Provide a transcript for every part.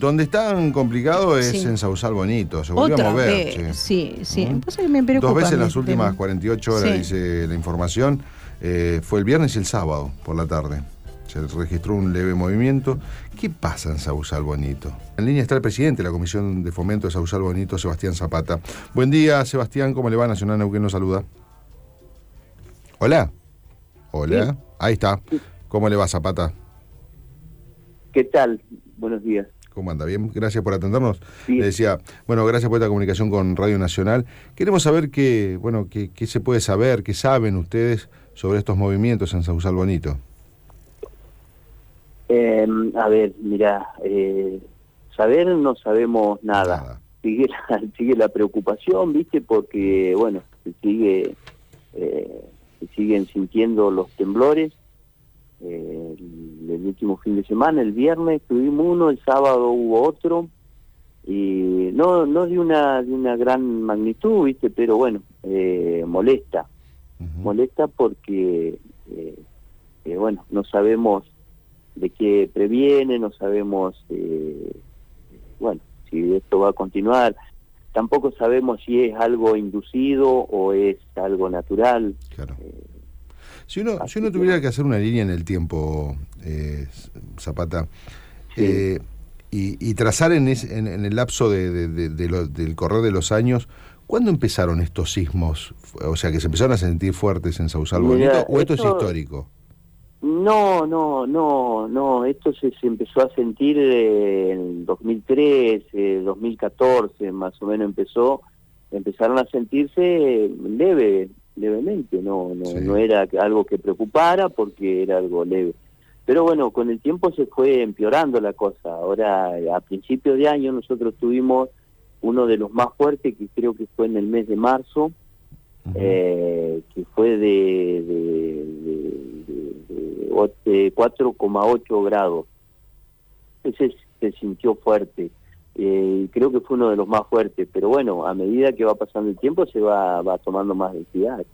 Donde están complicados es Sí. en Sausal Bonito, se volvió Otra a mover. vez, sí. ¿Mm? Pasa que me preocupa. 2 veces en las mi últimas tema. 48 horas, Sí. dice la información. Fue el viernes y el sábado por la tarde. Se registró un leve movimiento. ¿Qué pasa en Sausal Bonito? En línea está el presidente de la Comisión de Fomento de Sausal Bonito, Sebastián Zapata. Buen día, Sebastián, ¿cómo le va? Nacional Neuquén nos saluda. Hola. Hola. Sí. Ahí está. ¿Cómo le va, Zapata? ¿Qué tal? Buenos días. ¿Cómo anda? Bien, gracias por atendernos. Sí. Le decía, bueno, gracias por esta comunicación con Radio Nacional. Queremos saber qué se puede saber, qué saben ustedes sobre estos movimientos en Sausal Bonito. A ver, mira, saber no sabemos nada. Sigue la preocupación, ¿viste? Porque, bueno, se siguen sintiendo los temblores. El último fin de semana, el viernes tuvimos uno, el sábado hubo otro, y no de una gran magnitud, ¿viste? Pero bueno, molesta. Molesta porque, bueno, no sabemos de qué previene, no sabemos, bueno, si esto va a continuar. Tampoco sabemos si es algo inducido o es algo natural. Claro. Si uno tuviera que hacer una línea en el tiempo, Zapata, sí. y trazar en el lapso del correr de los años, ¿cuándo empezaron estos sismos? O sea, que se empezaron a sentir fuertes en Sausal Bonito, ¿o esto es histórico? No, esto se empezó a sentir en 2013, 2014, más o menos empezaron a sentirse levemente, Sí. no era algo que preocupara porque era algo leve. Pero bueno, con el tiempo se fue empeorando la cosa. Ahora, a principios de año, nosotros tuvimos uno de los más fuertes, que creo que fue en el mes de marzo, que fue de 4,8 grados. Ese se sintió fuerte. Creo que fue uno de los más fuertes, pero bueno, a medida que va pasando el tiempo se va tomando más densidad.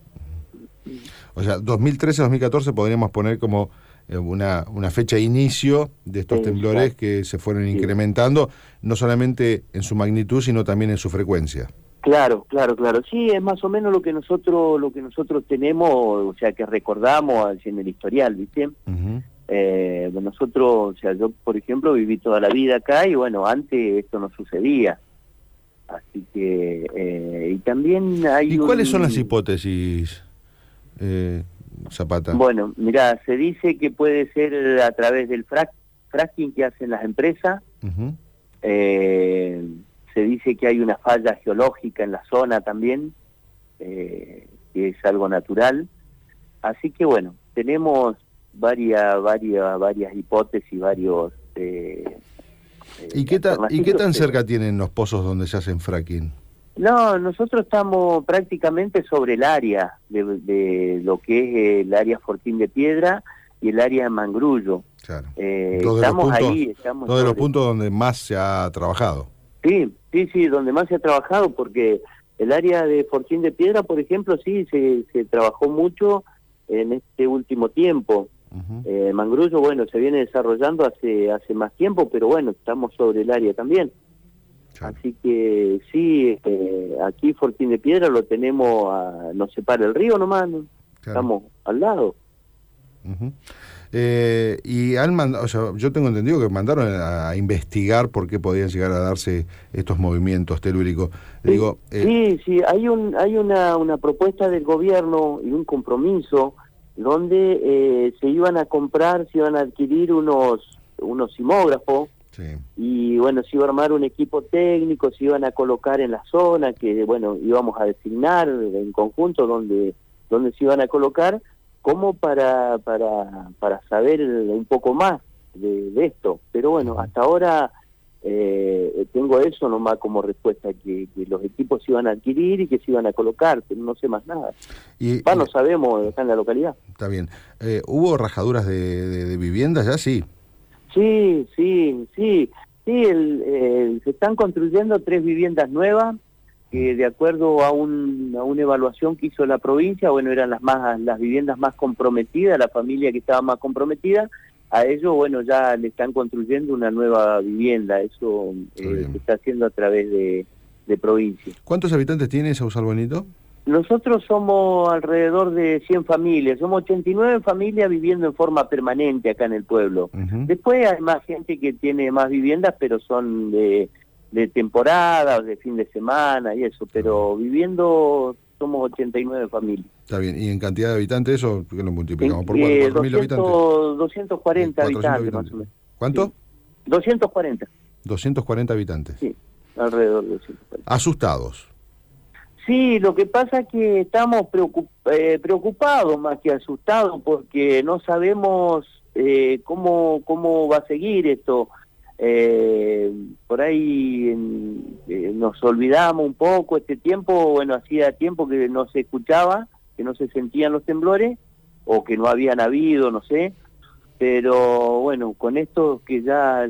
O sea, 2013-2014 podríamos poner como una fecha de inicio de estos temblores. Exacto. Que se fueron incrementando, no solamente en su magnitud, sino también en su frecuencia. Claro. Sí, es más o menos lo que nosotros tenemos, o sea, que recordamos en el historial, ¿viste? Nosotros, o sea, yo, por ejemplo, viví toda la vida acá y bueno, antes esto no sucedía. Así que, y también hay ¿Y cuáles son las hipótesis, Zapata? Bueno, mirá, se dice que puede ser a través del fracking que hacen las empresas. Se dice que hay una falla geológica en la zona también, que es algo natural. Así que bueno, tenemos varias hipótesis, varios... ¿Y qué tan cerca tienen los pozos donde se hacen fracking? No, nosotros estamos prácticamente sobre el área de lo que es el área Fortín de Piedra y el área de Mangrullo. Claro. Estamos ahí. Dos de los puntos donde más se ha trabajado. Sí, donde más se ha trabajado, porque el área de Fortín de Piedra, por ejemplo, sí, se trabajó mucho en este último tiempo. Mangrullo, bueno, se viene desarrollando hace más tiempo, pero bueno, estamos sobre el área también. Claro. Así que sí, aquí Fortín de Piedra lo tenemos, nos separa el río nomás, ¿no? Claro. Estamos al lado. Y han mandado, o sea, yo tengo entendido que mandaron a investigar por qué podían llegar a darse estos movimientos telúricos. Digo, sí, hay una propuesta del gobierno y un compromiso donde se iban a adquirir unos sismógrafos. Sí. Y bueno, se iba a armar un equipo técnico, se iban a colocar en la zona, que bueno, íbamos a designar en conjunto dónde se iban a colocar, como para saber un poco más de esto. Pero bueno, hasta ahora tengo eso nomás como respuesta, que los equipos se iban a adquirir y que se iban a colocar, pero no sé más nada. No sabemos acá en la localidad. Está bien. ¿Hubo rajaduras de viviendas ya? Sí. Sí, se están construyendo 3 viviendas nuevas, que de acuerdo a una evaluación que hizo la provincia, bueno, eran las viviendas más comprometidas, la familia que estaba más comprometida, a ellos, bueno, ya le están construyendo una nueva vivienda. Eso se está haciendo a través de provincia. ¿Cuántos habitantes tiene Sausal Bonito? Nosotros somos alrededor de 100 familias, somos 89 familias viviendo en forma permanente acá en el pueblo. Después hay más gente que tiene más viviendas, pero son de temporada, o de fin de semana y eso, pero viviendo somos 89 familias. Está bien, ¿y en cantidad de habitantes eso qué lo multiplicamos? ¿Por 4.000 habitantes? 240 habitantes más o menos. ¿Cuánto? Sí. 240. 240 habitantes. Sí, alrededor de 240. ¿Asustados? Sí, lo que pasa es que estamos preocupados más que asustados porque no sabemos cómo va a seguir esto. Por ahí nos olvidamos un poco este tiempo, bueno, hacía tiempo que no se escuchaba, que no se sentían los temblores, o que no habían habido, no sé, pero bueno, con esto que ya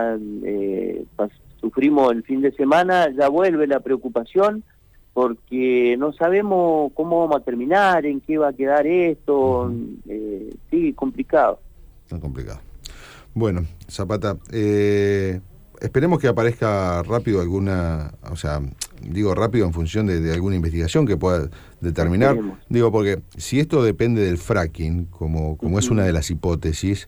sufrimos el fin de semana, ya vuelve la preocupación, porque no sabemos cómo vamos a terminar, en qué va a quedar esto, sí, complicado. Está complicado. Bueno, Zapata, esperemos que aparezca rápido alguna, o sea, digo rápido en función de alguna investigación que pueda determinar. Esperemos. Digo, porque si esto depende del fracking, como es una de las hipótesis,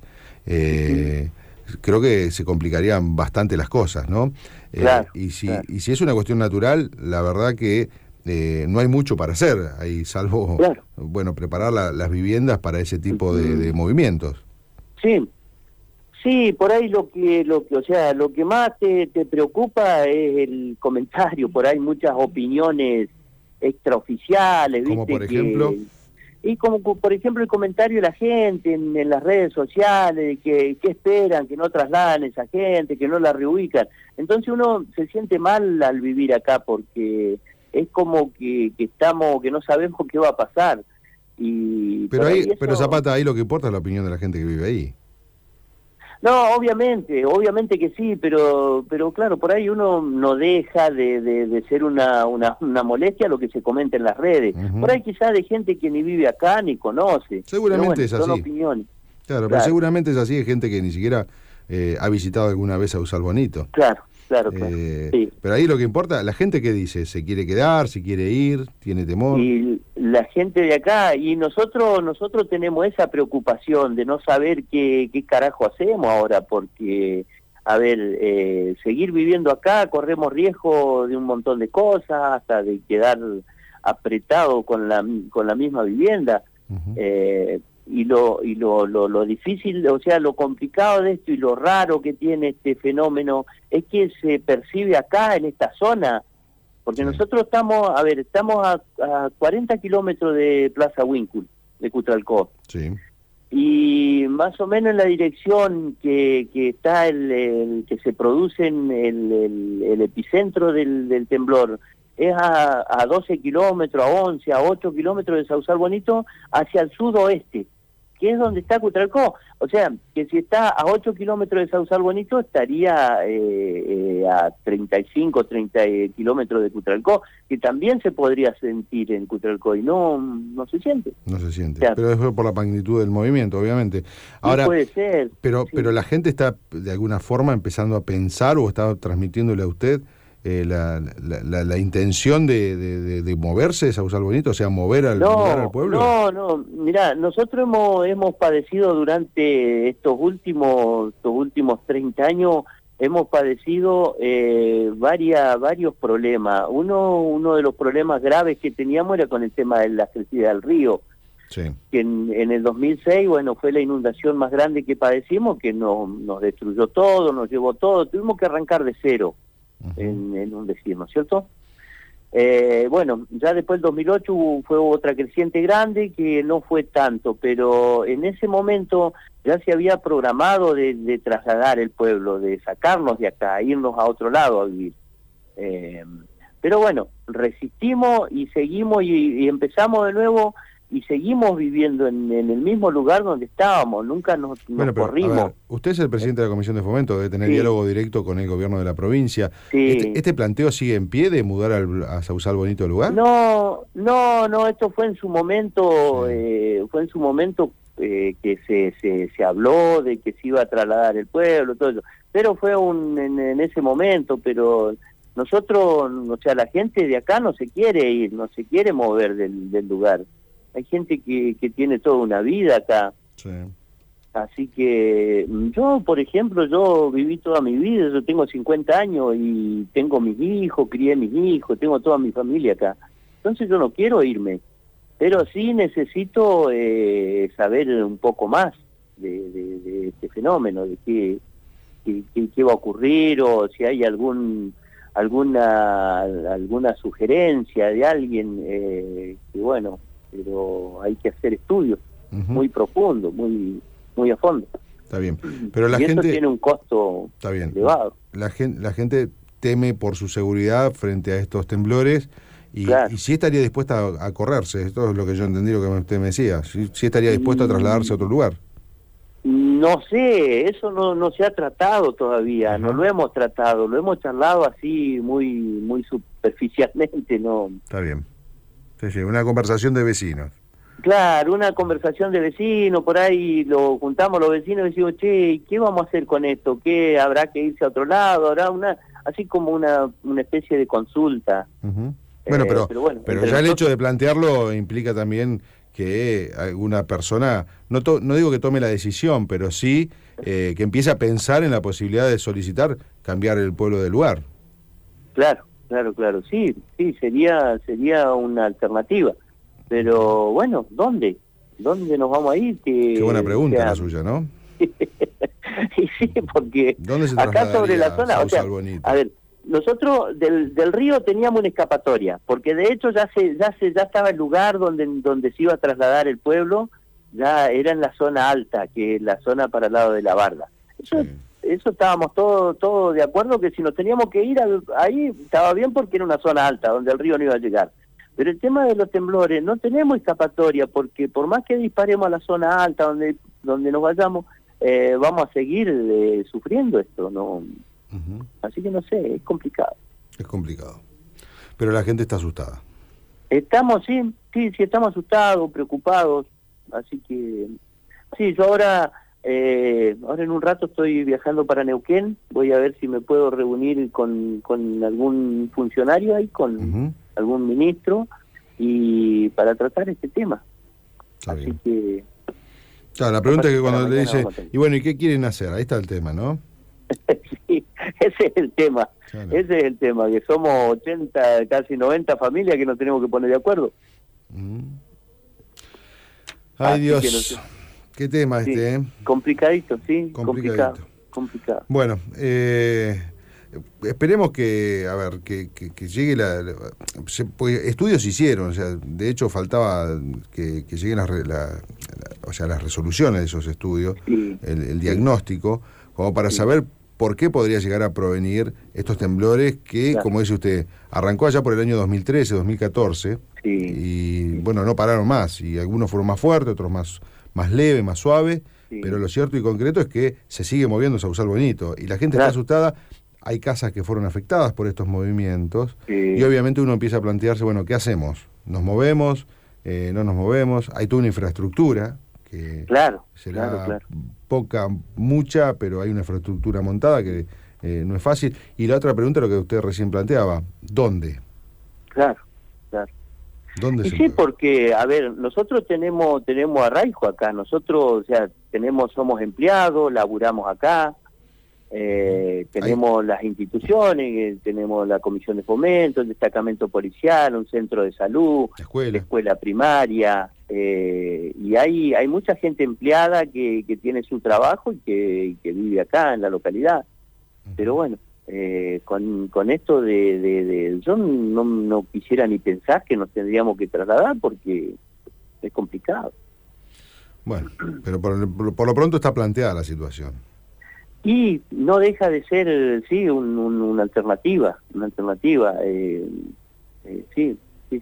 creo que se complicarían bastante las cosas, ¿no? Claro, y si es una cuestión natural, la verdad que no hay mucho para hacer ahí, salvo, bueno, preparar las viviendas para ese tipo de movimientos. Sí. Sí, por ahí lo que más te preocupa es el comentario, por ahí muchas opiniones extraoficiales, ¿viste? ¿Como por ejemplo? Y como por ejemplo el comentario de la gente en las redes sociales, que esperan, que no trasladan a esa gente, que no la reubican. Entonces uno se siente mal al vivir acá porque es como que no sabemos qué va a pasar. Pero Zapata, ahí lo que importa es la opinión de la gente que vive ahí. No, obviamente que sí, pero claro, por ahí uno no deja de ser una molestia lo que se comenta en las redes. Por ahí quizás de gente que ni vive acá ni conoce. Seguramente es así. Son opiniones. Claro, pero seguramente es así, de gente que ni siquiera ha visitado alguna vez Sausal Bonito. Claro. Sí. Pero ahí lo que importa, la gente que dice, ¿se quiere quedar, se quiere ir, tiene temor? Y la gente de acá, y nosotros tenemos esa preocupación de no saber qué carajo hacemos ahora, porque, a ver, seguir viviendo acá, corremos riesgo de un montón de cosas, hasta de quedar apretado con la misma vivienda. Y lo difícil, o sea, lo complicado de esto y lo raro que tiene este fenómeno es que se percibe acá en esta zona, porque nosotros estamos a 40 kilómetros de Plaza Winkle, de Cutralcó. Sí. Y más o menos en la dirección que está que se produce en el epicentro del temblor, es a 12 kilómetros, a 11, a 8 kilómetros de Sausal Bonito, hacia el sudoeste, que es donde está Cutralcó. O sea, que si está a 8 kilómetros de Sausal Bonito, estaría a 35, 30 kilómetros de Cutralcó, que también se podría sentir en Cutralcó, y no se siente. No se siente, o sea, pero es por la magnitud del movimiento, obviamente. Ahora, puede ser. Pero la gente está, de alguna forma, empezando a pensar o está transmitiéndole a usted la intención de moverse de Sausal Bonito, o sea, mover al pueblo. No, mirá, nosotros hemos padecido durante estos últimos 30 años, hemos padecido varios problemas. Uno de los problemas graves que teníamos era con el tema de la crecida del río. Sí. Que en el 2006, bueno, fue la inundación más grande que padecimos, que nos destruyó todo, nos llevó todo, tuvimos que arrancar de cero. En un decir, ¿no es cierto? Bueno, ya después del 2008 fue otra creciente grande que no fue tanto, pero en ese momento ya se había programado de trasladar el pueblo, de sacarnos de acá, irnos a otro lado a vivir. Pero bueno, resistimos y seguimos y empezamos de nuevo y seguimos viviendo en el mismo lugar donde estábamos, nunca nos corrimos. A ver, usted es el presidente de la Comisión de Fomento, debe tener diálogo directo con el gobierno de la provincia. Sí. ¿Este planteo sigue en pie de mudar a Sausal Bonito el lugar? No, esto fue en su momento, que se habló de que se iba a trasladar el pueblo, todo eso. Pero fue en ese momento, pero nosotros, o sea, la gente de acá no se quiere ir, no se quiere mover del lugar. Hay gente que tiene toda una vida acá. Sí. Así que yo, por ejemplo, yo viví toda mi vida, yo tengo 50 años y tengo mis hijos, crié mis hijos, tengo toda mi familia acá. Entonces yo no quiero irme, pero sí necesito saber un poco más de este fenómeno, de qué va a ocurrir, o si hay alguna sugerencia de alguien, que bueno, pero hay que hacer estudios muy profundos, muy a fondo. Está bien, pero la y gente eso tiene un costo está bien. elevado. La gente teme por su seguridad frente a estos temblores y, Claro. y sí estaría dispuesta a correrse. Esto es lo que yo entendí, lo que usted me decía. Sí estaría dispuesto a trasladarse a otro lugar. No sé, eso no se ha tratado todavía, no lo hemos tratado, lo hemos charlado así muy superficialmente, ¿no? Está bien. Sí, una conversación de vecinos. Claro, una conversación de vecinos, por ahí lo juntamos los vecinos y decimos, che, ¿qué vamos a hacer con esto? ¿Qué habrá que irse a otro lado? ¿Habrá así como una especie de consulta? Bueno, pero ya el hecho de plantearlo implica también que alguna persona, no digo que tome la decisión, pero sí que empiece a pensar en la posibilidad de solicitar cambiar el pueblo del lugar. Claro, sí, sería una alternativa. Pero bueno, ¿dónde nos vamos a ir? Qué buena pregunta la suya, ¿no? Y sí, porque ¿dónde se acá sobre la zona, o sea, Bonito? a ver, nosotros del río teníamos una escapatoria, porque de hecho ya estaba el lugar donde se iba a trasladar el pueblo, ya era en la zona alta, que es la zona para el lado de la Barda. Eso estábamos todos de acuerdo, que si nos teníamos que ir ahí estaba bien, porque era una zona alta donde el río no iba a llegar. Pero el tema de los temblores, no tenemos escapatoria, porque por más que disparemos a la zona alta donde nos vayamos, vamos a seguir sufriendo esto, ¿no? Así que no sé, es complicado. Es complicado. Pero la gente está asustada. Estamos, sí, estamos asustados, preocupados, así que sí, yo ahora en un rato estoy viajando para Neuquén, voy a ver si me puedo reunir con algún funcionario ahí, con algún ministro, y para tratar este tema. Está así bien. Que claro, la pregunta es que cuando le dice, y bueno, ¿y qué quieren hacer? Ahí está el tema, ¿no? sí, ese es el tema. Claro. Ese es el tema, que somos 80, casi 90 familias que nos tenemos que poner de acuerdo. Ay, Así Dios, que no sé. qué tema Sí, este, ¿eh? Complicadito, sí, Complicadito. complicado. Bueno, esperemos que llegue pues, estudios se hicieron, o sea, de hecho faltaba que lleguen las resoluciones de esos estudios, Sí. el diagnóstico, como para saber por qué podría llegar a provenir estos temblores que, Claro. como dice usted, arrancó allá por el año 2013, 2014, y bueno, no pararon más, y algunos fueron más fuertes, otros más leves, más suaves, pero lo cierto y concreto es que se sigue moviendo Sausal Bonito, y la gente está asustada. Hay casas que fueron afectadas por estos movimientos, y obviamente uno empieza a plantearse, bueno, ¿qué hacemos? ¿Nos movemos? ¿No nos movemos? Hay toda una infraestructura que será mucha, pero hay una infraestructura montada que no es fácil. Y la otra pregunta, lo que usted recién planteaba, ¿dónde? Claro. ¿Dónde Y se sí, mueve? porque, a ver, nosotros tenemos arraigo acá, nosotros, o sea, somos empleados, laburamos acá, tenemos las instituciones, tenemos la comisión de fomento, el destacamento policial, un centro de salud, la escuela primaria, y hay mucha gente empleada que tiene su trabajo y que vive acá en la localidad. Pero bueno, con esto yo no quisiera ni pensar que nos tendríamos que trasladar, porque es complicado. Bueno, pero por lo pronto está planteada la situación. Y no deja de ser, sí, una alternativa, sí.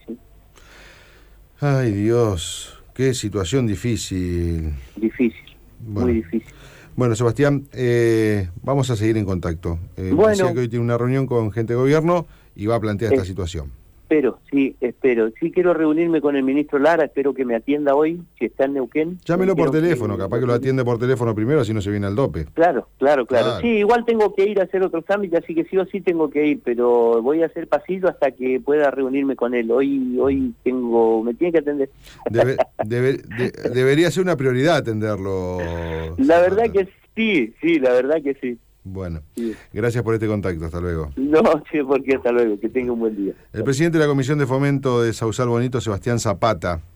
Ay, Dios, qué situación difícil. Muy difícil. Bueno, Sebastián, vamos a seguir en contacto. Bueno. Decía que hoy tiene una reunión con gente de gobierno y va a plantear esta situación. espero. Sí, quiero reunirme con el ministro Lara, espero que me atienda hoy, si está en Neuquén. Llámelo por teléfono, capaz que lo atiende por teléfono primero, así no se viene al dope. Claro. Sí, igual tengo que ir a hacer otros trámites, así que sí o sí tengo que ir, pero voy a hacer pasillo hasta que pueda reunirme con él. Hoy me tiene que atender. Debería ser una prioridad atenderlo. La verdad que sí, la verdad que sí. Bueno, sí. Gracias por este contacto, hasta luego. No, porque hasta luego, que tenga un buen día. El presidente de la Comisión de Fomento de Sausal Bonito, Sebastián Zapata.